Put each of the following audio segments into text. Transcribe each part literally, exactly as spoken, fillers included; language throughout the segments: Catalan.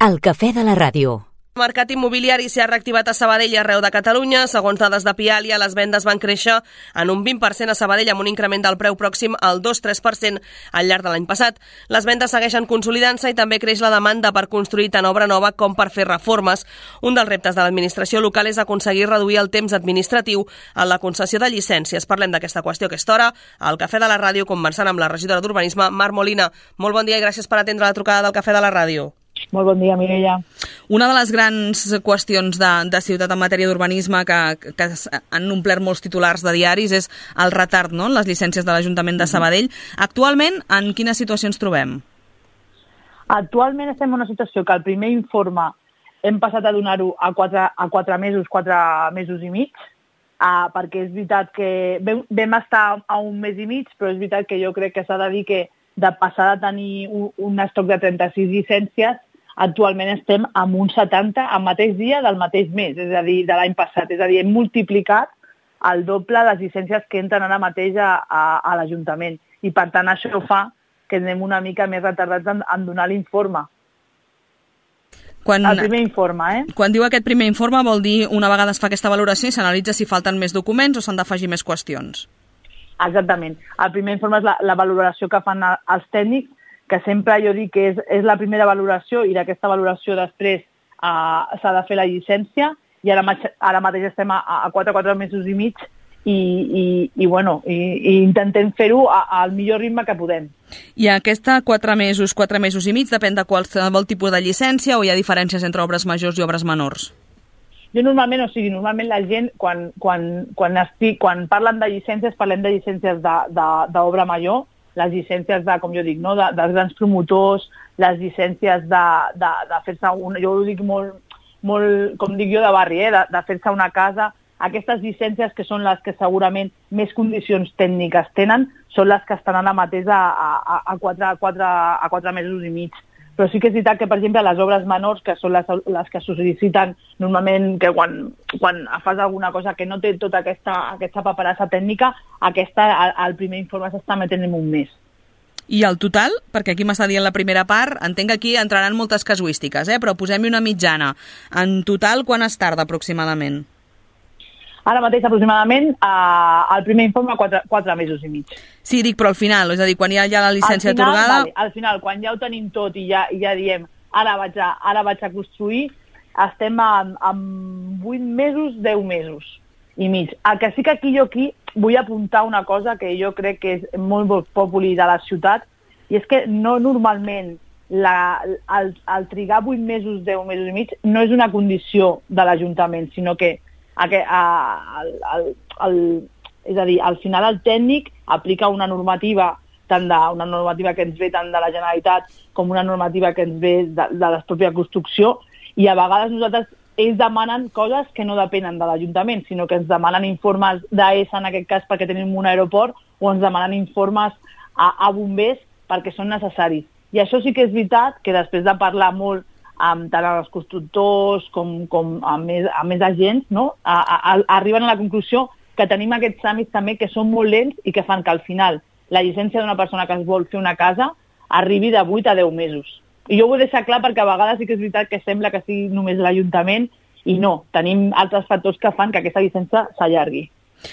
El cafè de la ràdio. El mercat immobiliari s'ha reactivat a Sabadell i arreu de Catalunya. Segons dades de Pialia, les vendes van créixer en un vint per cent a Sabadell amb un increment del preu pròxim al dos coma tres per cent al llarg de l'any passat. Les vendes segueixen consolidant-se i també creix la demanda per construir tant obra nova com per fer reformes. Un dels reptes de l'administració local és aconseguir reduir el temps administratiu en la concessió de llicències. Parlem d'aquesta qüestió a aquesta hora al Cafè de la Ràdio, conversant amb la regidora d'Urbanisme, Mar Molina. Molt bon dia i gràcies per atendre la trucada del Cafè de la Ràdio. Molt bon dia, Mireia. Una de les grans qüestions de, de ciutat en matèria d'urbanisme que, que han omplert molts titulars de diaris és el retard, no?, en les llicències de l'Ajuntament de Sabadell. Actualment, en quina situació ens trobem? Actualment estem en una situació que el primer informe hem passat a donar-ho a quatre, a quatre mesos, quatre mesos i mig, uh, perquè és veritat que vam, vam estar a un mes i mig, però és veritat que jo crec que s'ha de dir que de passar de tenir un, un estoc de trenta-sis llicències, actualment estem amb un setanta al mateix dia del mateix mes, és a dir, de l'any passat. És a dir, hem multiplicat el doble les llicències que entren ara mateix a, a, a l'Ajuntament. I, per tant, això fa que anem una mica més retardats en, en donar l'informe. Quan, el primer informe, eh? Quan diu aquest primer informe vol dir una vegada es fa aquesta valoració i s'analitza si falten més documents o s'han d'afegir més qüestions. Exactament. El primer informe és la, la valoració que fan els tècnics, que sempre jo dic que és, és la primera valoració i d'aquesta valoració després uh, s'ha de fer la llicència i ara, ara mateix estem a, a quatre, quatre mesos i mig i, i, i, bueno, i, i intentem fer-ho al millor ritme que podem. I aquesta quatre mesos, quatre mesos i mig depèn de qualsevol tipus de llicència o hi ha diferències entre obres majors i obres menors? Jo normalment, o sigui, normalment la gent, quan, quan, quan, estic, quan parlen de llicències, parlem de llicències d'obra major, les llicències de, com jo dic, no? de, dels grans promotors, les llicències de, de, de fer-se una, jo ho dic molt, molt, com dic jo, de barri, eh? de, de fer-se una casa. Aquestes llicències, que són les que segurament més condicions tècniques tenen, són les que estan ara mateix a, a, a, quatre, a, quatre, a quatre mesos i mig. Però sí que és veritat que, per exemple, les obres menors, que són les, les que sol·liciten normalment que quan, quan fas alguna cosa que no té tota aquesta, aquesta paperassa tècnica, aquesta, al, al primer informe s'està metent en un mes. I el total? Perquè aquí m'està dient la primera part, entenc que aquí entraran moltes casuístiques, eh? Però posem-hi una mitjana. En total, quan es tarda aproximadament? Ara mateix, aproximadament, eh, el primer informe, quatre, quatre mesos i mig. Sí, dic, però al final, és a dir, quan hi ha ja la llicència al final, atorgada... Vale, al final, quan ja ho tenim tot i ja, i ja diem ara vaig, a, ara vaig a construir, estem amb, amb vuit mesos, deu mesos i mig. El que sí que aquí jo aquí vull apuntar una cosa que jo crec que és molt populí de la ciutat, i és que no normalment la, el, el trigar vuit mesos, deu mesos i mig no és una condició de l'Ajuntament, sinó que Aquest, el, el, el, és a dir, al final el tècnic aplica una normativa, tant de, una normativa que ens ve tant de la Generalitat com una normativa que ens ve de, de la pròpia construcció, i a vegades nosaltres, ells demanen coses que no depenen de l'Ajuntament, sinó que ens demanen informes d'A E S, en aquest cas perquè tenim un aeroport, o ens demanen informes a, a bombers perquè són necessaris. I això sí que és veritat que després de parlar molt amb tant els constructors com, com amb, més, amb més agents, no? a, a, a, arriben a la conclusió que tenim aquests tràmits també que són molt lents i que fan que al final la llicència d'una persona que es vol fer una casa arribi de vuit a deu mesos. I jo ho vull deixar clar perquè a vegades sí que és veritat que sembla que sigui només l'Ajuntament i no, tenim altres factors que fan que aquesta llicència s'allargui.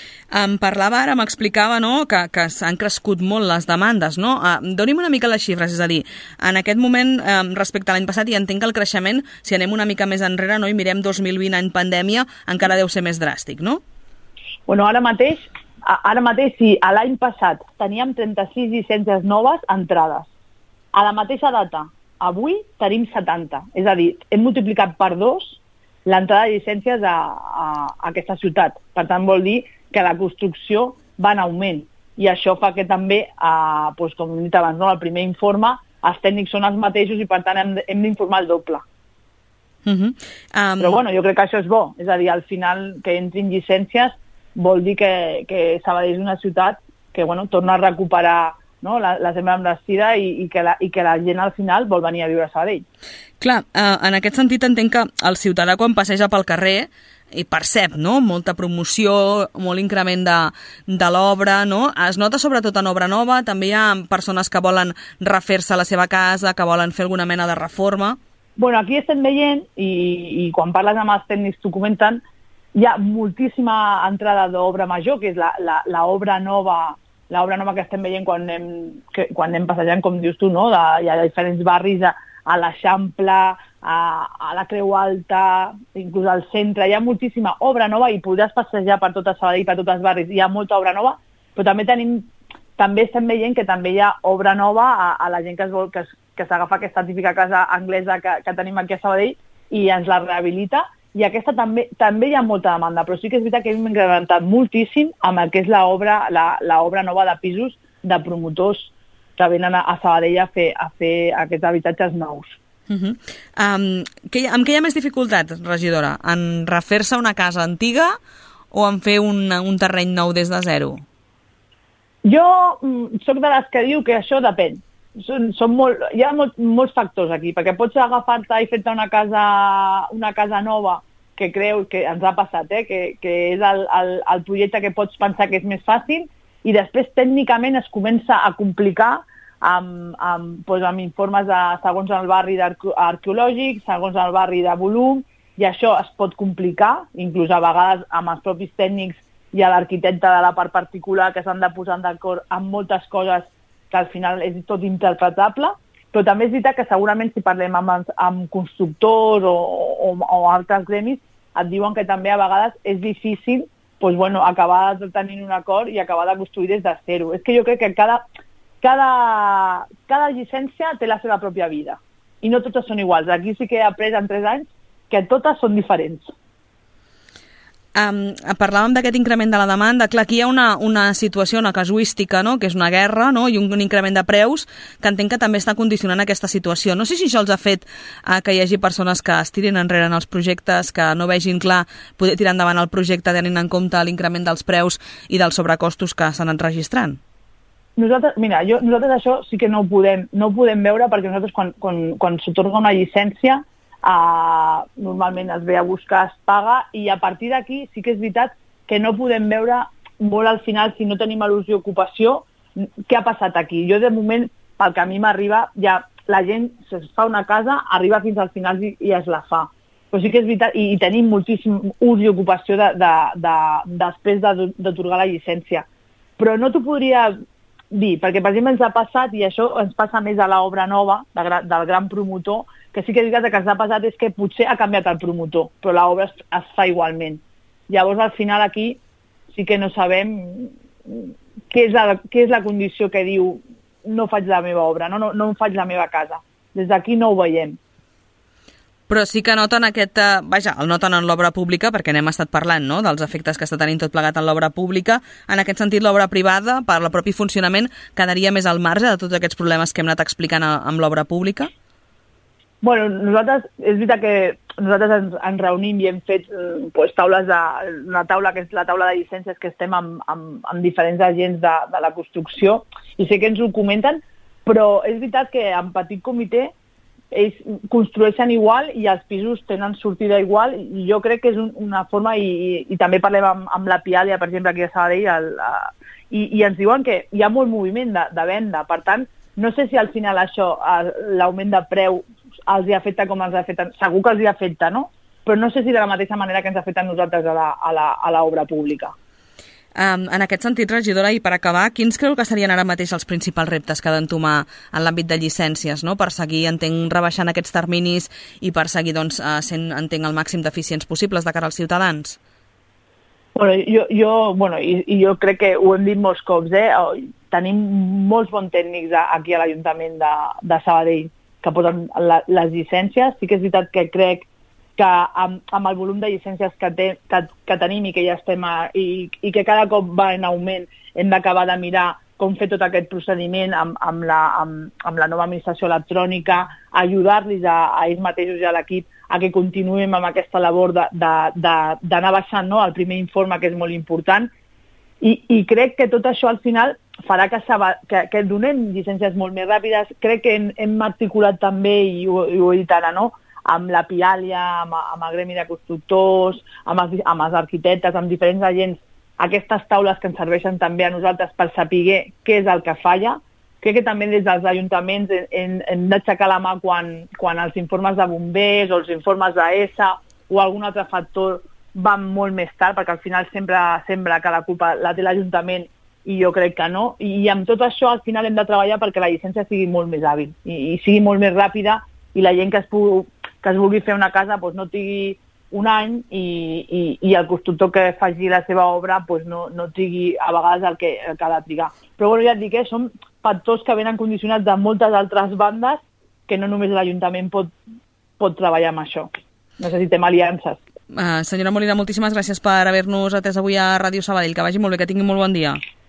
Em parlava ara, m'explicava, no?, que, que s'han crescut molt les demandes, no? Uh, doni'm una mica les xifres, és a dir, en aquest moment, um, respecte a l'any passat, i entenc que el creixement, si anem una mica més enrere, no?, i mirem dos mil vint, any pandèmia, encara deu ser més dràstic, no? Bueno, ara mateix, ara mateix sí, a l'any passat teníem trenta-sis llicències noves entrades. A la mateixa data, avui, tenim setanta. És a dir, hem multiplicat per dos l'entrada de llicències a, a, a aquesta ciutat. Per tant, vol dir que la construcció va en augment. I això fa que també, eh, doncs, com hem dit abans, no, el primer informe, els tècnics són els mateixos i per tant hem, hem d'informar el doble. Uh -huh. um... Però bueno, jo crec que això és bo. És a dir, al final que entrin llicències vol dir que, que Sabadell és una ciutat que bueno, torna a recuperar, no, la, la seva embranzida i, i, que la, i que la gent al final vol venir a viure a Sabadell. Clar, eh, en aquest sentit entenc que el ciutadà quan passeja pel carrer i percep, no?, molta promoció, molt increment de, de l'obra, no? Es nota sobretot en obra nova, també hi ha persones que volen refer-se a la seva casa, que volen fer alguna mena de reforma. Bueno, aquí estem veient, i, i quan parles amb els tècnics t'ho comenten, hi ha moltíssima entrada d'obra major, que és l'obra nova, l'obra nova que estem veient quan anem, que, quan anem passejant, com dius tu, no? De, hi ha diferents barris a, a l'Eixample, a, a la Creu Alta, inclús al centre, hi ha moltíssima obra nova i podràs passejar per tot Sabadell, per tots els barris, hi ha molta obra nova, però també tenim, també estem veient que també hi ha obra nova a, a la gent que es vol, que, que s'agafa aquesta típica casa anglesa que, que tenim aquí a Sabadell i ens la rehabilita, i aquesta també també hi ha molta demanda, però sí que és veritat que hem incrementat moltíssim amb el que és l'obra la, l'obra nova de pisos de promotors que venen a, a Sabadell a fer, a fer aquests habitatges nous. Uh -huh. um, que, amb què hi ha més dificultat, regidora? En refer-se una casa antiga o en fer un, un terreny nou des de zero? Jo mm, soc de les que diu que això depèn. Són, són molt, hi ha molt, molts factors aquí, perquè pots agafar-te i fer-te una casa, una casa nova que creu que ens ha passat, eh? que, que és el, el, el projecte que pots pensar que és més fàcil i després tècnicament es comença a complicar amb, amb, doncs, amb informes de, segons el barri arqueològic, segons el barri de volum, i això es pot complicar, inclús a vegades amb els propis tècnics i a l'arquitecte de la part particular que s'han de posar d'acord amb moltes coses que al final és tot interpretable, però també és veritat que segurament si parlem amb, amb constructors o, o, o altres gremis et diuen que també a vegades és difícil doncs, bueno, acabar de tenir un acord i acabar de construir des de zero. És que jo crec que cada, cada, cada llicència té la seva pròpia vida i no totes són iguals. Aquí sí que he après en tres anys que totes són diferents. Um, parlàvem d'aquest increment de la demanda. Clar, aquí hi ha una, una situació, una casuística, no? Que és una guerra, no? I un, un increment de preus que entenc que també està condicionant aquesta situació. No sé si això els ha fet uh, que hi hagi persones que es tirin enrere en els projectes, que no vegin clar poder tirar endavant el projecte tenint en compte l'increment dels preus i dels sobrecostos que s'han anat registrant. Nosaltres, mira, jo, nosaltres això sí que no ho podem, no ho podem veure perquè nosaltres quan, quan, quan s'atorga una llicència Uh, normalment es ve a buscar, es paga i a partir d'aquí sí que és veritat que no podem veure molt al final si no tenim il·lusió i ocupació què ha passat aquí. Jo de moment, pel que a mi m'arriba, ja la gent es fa una casa, arriba fins al final i, i es la fa. Però sí que és veritat, i, i tenim moltíssim ús i ocupació de, de, de, després d'atorgar la llicència. Però no t'ho podria dir, perquè per exemple ens ha passat, i això ens passa més a l'obra nova de, del gran promotor, que sí que és veritat que ens ha passat és que potser ha canviat el promotor, però l'obra es, es fa igualment. Llavors, al final, aquí sí que no sabem què és la, què és la condició que diu no faig la meva obra, no, no, no em faig la meva casa. Des d'aquí no ho veiem. Però sí que noten aquest... Eh, vaja, el noten en l'obra pública, perquè n'hem estat parlant, no?, dels efectes que està tenint tot plegat en l'obra pública. En aquest sentit, l'obra privada, per el propi funcionament, quedaria més al marge de tots aquests problemes que hem anat explicant a, amb l'obra pública? Bueno, nosaltres, és veritat que nosaltres ens, ens reunim i hem fet eh, pues, taules de... una taula que és la taula de llicències que estem amb, amb, amb diferents agents de, de la construcció i sé que ens ho comenten, però és veritat que en petit comitè ells construeixen igual i els pisos tenen sortida igual i jo crec que és un, una forma i, i, i també parlem amb, amb la Piàlia, per exemple, aquí a Sabadell el, uh, i, i ens diuen que hi ha molt moviment de, de venda, per tant no sé si al final això, l'augment de preu els hi afecta com els afecta, segur que els hi afecta, no? Però no sé si de la mateixa manera que ens afecta a nosaltres a l'obra pública. Um, en aquest sentit, regidora, i per acabar, quins creu que serien ara mateix els principals reptes que ha d'entomar en l'àmbit de llicències, no?, per seguir, entenc, rebaixant aquests terminis i per seguir, doncs, sent, entenc, el màxim d'eficients possibles de cara als ciutadans? Bueno, jo, jo, bueno, i, i jo crec que ho hem dit molts cops, eh? Tenim molts bons tècnics aquí a l'Ajuntament de, de Sabadell que posen la, les llicències. Sí que és veritat que crec que amb, amb el volum de llicències que, te, que, que tenim i que ja estem a, i, i que cada cop va en augment, hem d'acabar de mirar com fer tot aquest procediment amb, amb, la, amb, amb la nova administració electrònica, ajudar-los a, a ells mateixos i a l'equip a que continuem amb aquesta labor d'anar baixant, no?, el primer informe, que és molt important, i, i crec que tot això al final farà que, que, que donem llicències molt més ràpides. Crec que hem, hem articulat també, i ho, i ho he dit ara, no?, amb la Piàlia, amb, amb el gremi de constructors, amb els, amb els arquitectes, amb diferents agents, aquestes taules que ens serveixen també a nosaltres per saber què és el que falla, crec que també des dels ajuntaments hem, hem d'aixecar la mà quan, quan els informes de bombers o els informes d'ESA o algun altre factor van molt més tard, perquè al final sempre sembla que la culpa la té l'Ajuntament i jo crec que no. I amb tot això al final hem de treballar perquè la llicència sigui molt més hàbil i, i sigui molt més ràpida i la gent que es, pugui, que es vulgui fer una casa doncs, no tingui un any i, i, i el constructor que faci la seva obra doncs, no, no trigui a vegades el que, el que ha de trigar. Però bueno, ja et dic, eh, són factors que venen condicionats de moltes altres bandes que no només l'Ajuntament pot, pot treballar amb això. Necessitem aliances. Uh, senyora Molina, moltíssimes gràcies per haver-nos atès avui a Ràdio Sabadell. Que vagi molt bé, que tingui molt bon dia.